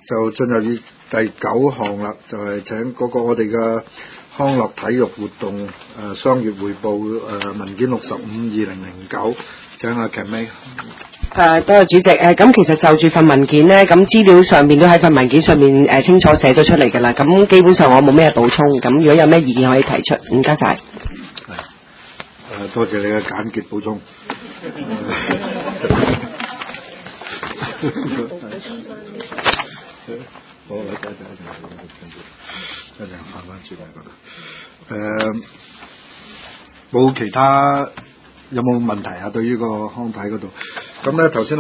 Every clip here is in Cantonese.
就進入第9項啦，就係請嗰個我哋嘅康樂體育活動商業匯報文件65/2009，請阿 Cammy。 多謝主席。咁其實就住份文件咧，咁資料上面都喺份文件上面清楚寫咗出嚟㗎啦。咁基本上我冇咩補充，咁如果有咩意見可以提出，唔該晒。 多謝你嘅簡潔補充。好，一陣翻返轉嚟嗰度。冇其他有冇問題啊？對於個康體嗰度，咁咧頭先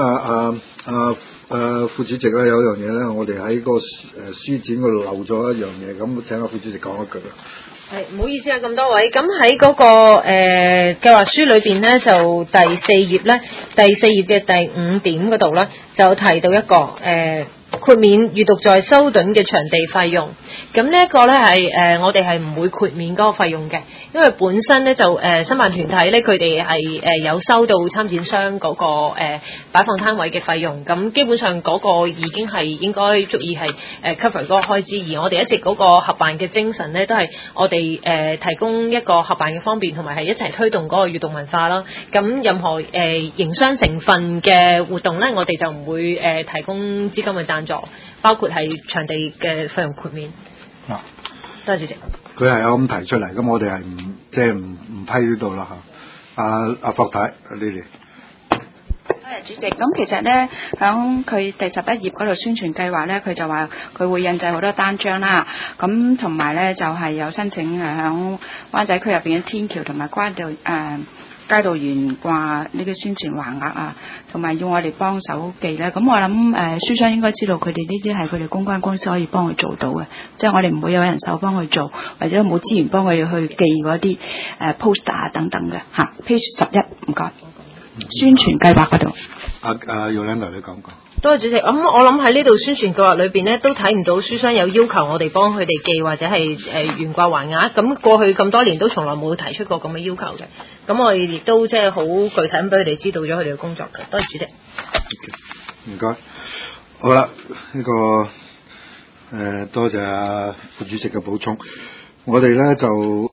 副主席咧有一樣嘢咧，我哋喺個書展嗰度漏咗一樣嘢，咁請阿副主席講一句啦。 係，唔好意思啊，咁多位。咁喺嗰個計劃書裏邊咧，就第4頁咧，第4頁嘅第5點嗰度咧，就提到一個豁免閱讀在修頓嘅場地費用。咁呢一個咧係我哋係唔會豁免嗰個費用嘅，因為本身咧就申辦團體咧佢哋係有收到參展商嗰個擺放攤位嘅費用，咁基本上嗰個已經係應該足以係cover 嗰個開支，而我哋一直嗰個合辦嘅精神咧都係我哋提供一個合辦嘅方便，同埋係一齊推動嗰個閱讀文化啦。咁任何營商成分嘅活動咧，我哋就唔會提供資金嘅贊助，包括係場地嘅費用豁免。多謝主席。 佢係有咁提出嚟，咁我哋係唔批呢度啦嚇。阿霍太，Lily。 多謝主席。咁其實咧，響佢第11頁嗰度宣傳計劃咧，佢就話佢會印製好多單張啦。咁同埋咧就係有申請響灣仔區入邊嘅天橋同埋街道懸掛呢個宣傳橫額啊，同埋要我哋幫手寄咧。咁我諗書商應該知道佢哋呢啲係佢哋公關公司可以幫佢做到嘅，即係我哋唔會有人手幫佢做，或者冇資源幫佢去寄嗰啲poster 啊等等嘅嚇。Page 11，唔該。宣傳計劃嗰度。 Yolanda 你講講。 多謝主席。咁我諗喺呢度宣傳計劃裏邊咧，都睇唔到書商有要求我哋幫佢哋寄或者係懸掛橫額。咁過去咁多年都從來冇提出過咁嘅要求嘅。咁我哋亦都即係好具體咁俾佢哋知道咗佢哋嘅工作嘅。多謝主席。 唔該。好啦，呢個多謝副主席嘅補充。我哋咧就